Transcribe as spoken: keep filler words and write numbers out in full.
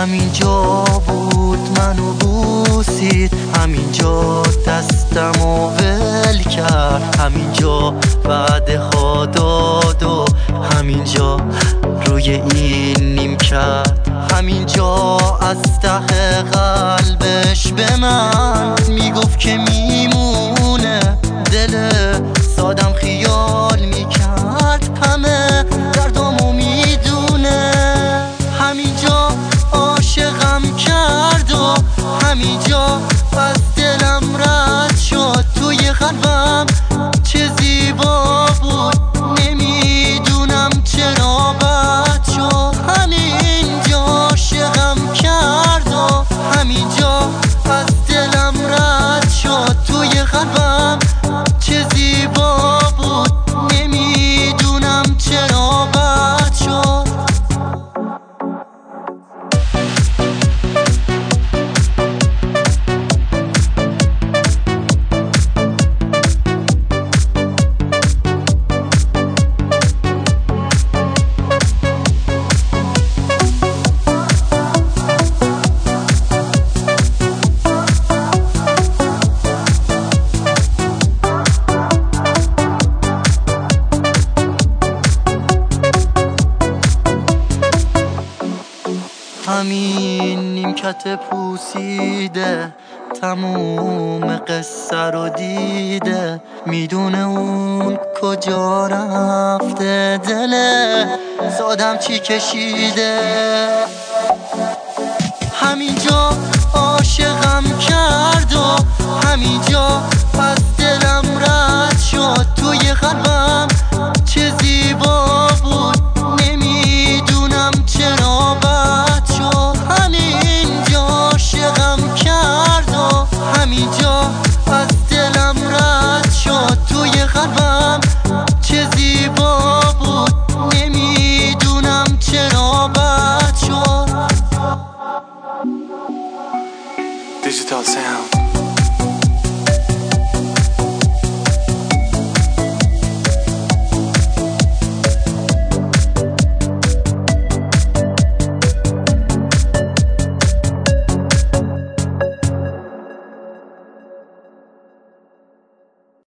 همینجا بود منو بوسید، همینجا دستمو ول کرد، همینجا وعده ها داد و همینجا روی این نیم کرد، همینجا از ته قلبش به من میگفت که میمونه، دل سادم خیال میکرد همه دردامو میدونه، همینجا عاشقم کرد و همینجا از دلم رد شد، توی قلبم چه زیبا بود نمیدونم چرا بد شد، همینجا عاشقم کرد و همینجا از دلم رد شد، توی قلبم چه زیبا بود نمیدونم چرا بد شد. همین نیمکت پوسیده تموم قصه رو دیده، میدونه اون کجا رفته، دل سادم چی کشیده، همینجا عاشقم کرد و همینجا از دلم رد شد، توی قلبم چه زیبا بود نمیدونم چرا بد شد، همینجا عاشقم کرد و همینجا از دلم رد شد، توی قلبم چه زیبا بود نمیدونم چرا بد شد. Digital sound.